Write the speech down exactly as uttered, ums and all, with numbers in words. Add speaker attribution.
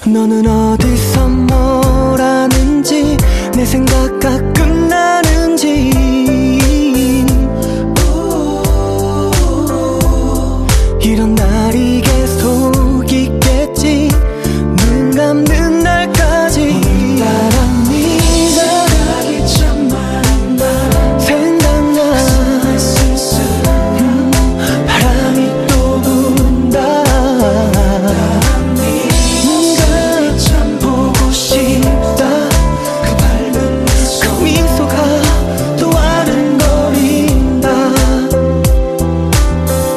Speaker 1: 너는 어디서 뭘 하는지 내 생각 가끔 나는지 이런 날이